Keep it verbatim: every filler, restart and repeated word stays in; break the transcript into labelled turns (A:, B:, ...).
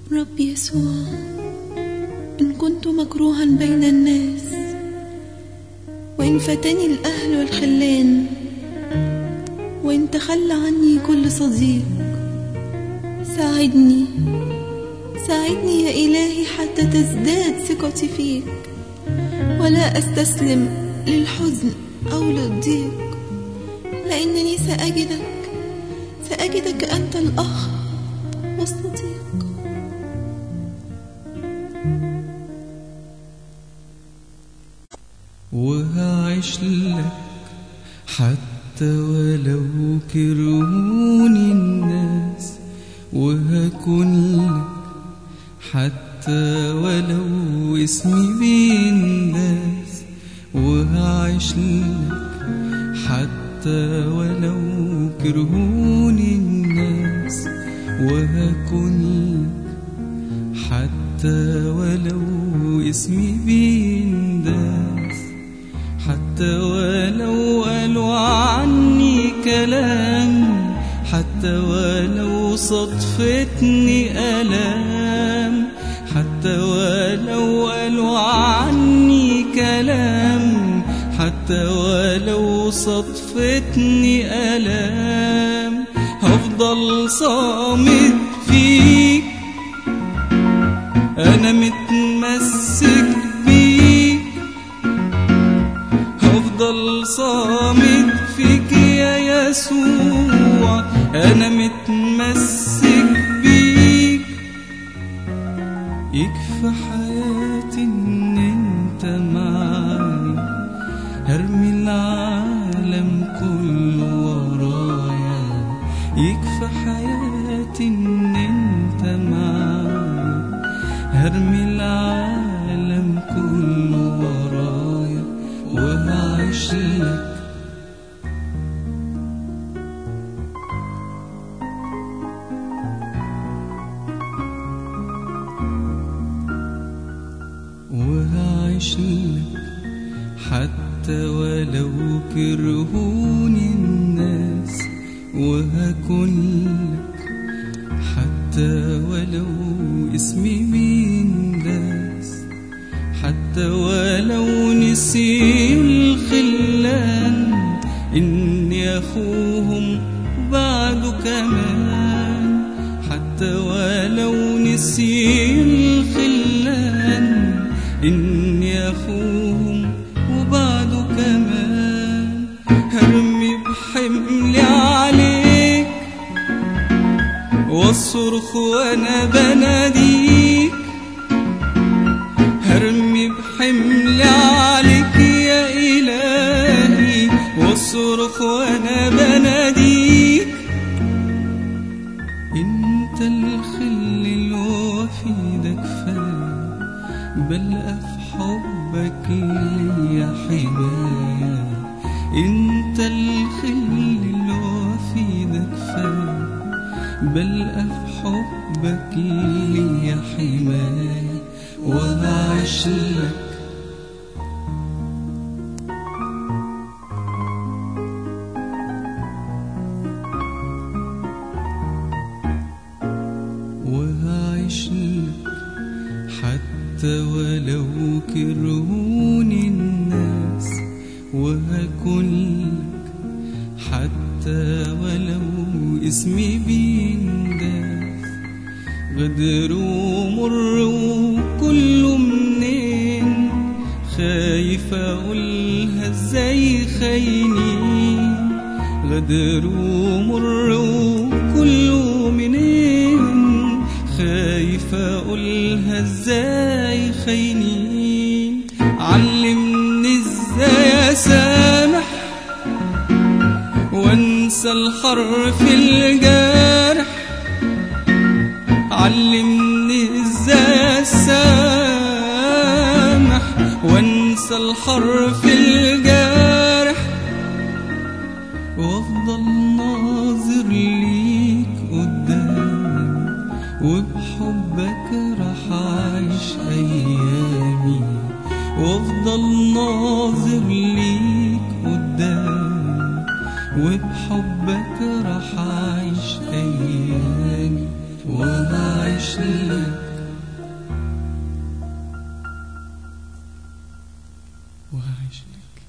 A: رب يسوع، إن كنت مكروها بين الناس، وإن فاتني الأهل والخلان، وإن تخلى عني كل صديق، ساعدني ساعدني يا إلهي حتى تزداد ثقتي فيك، ولا أستسلم للحزن أو للضيق، لأنني سأجدك سأجدك أنت الأخ والصديق.
B: وهعيش لك حتى ولو كرهوني الناس، وهكون لك حتى ولو اسمي بينداس، وهعيش لك حتى ولو كرهوني الناس، وهكون لك حتى ولو اسمي بينداس، حتى ولو قالوا عني كلام، حتى ولو صدفتني ألام، حتى ولو قالوا عني كلام، حتى ولو صدفتني ألام، هفضل صامت فيك، أنا متمسك بيك، هفضل صامت فيك يا يسوع، أنا متمسك بيك. يكفي حياتي إن أنت معايا، هرمي العالم كله ورايا، يكفي حياتي إن أنت معايا، هرمي العالم كله ورايا، وهعيش لك وهعيش لك حتى ولو كرهوني الناس، وهكون لك حتى ولو اسمي بينداس، حتى ولو نسي الخلان إني أخوهم بعده كمان، حتى ولو نسي الخلان إني أخوهم وبعده كمان، هرمي بحملي عليك واصرخ وأنا بناديك، هرمي بحملي عليك يا إلهي واصرخ وأنا بناديك، انت الخل الوفي ده كفاية، بلقى في حبك ليا حماية، انت الخل الوفي ده كفاية، بلقى في حبك ليا حماية، وهعيش لك وهعيش لك حتى ولو كرهوني الناس، وهكون لك حتى ولو اسمي بينداس، غدر ومر وكله منين، خايف اقولها ازاي خاينين، غدر ومر وكله منين، خايف اقولها ازاي خاينين، علمني ازاي اسامح وانسى الحرف الجارح، علمني ازاي اسامح وانسى الحرف الجارح، وافضل ناظر ليك قدامي، وبحبك راح اعيش ايامي، وافضل ناظر ليك قدامي، وبحبك راح اعيش ايامي، وهعيش وهعيش لك وهعيش لك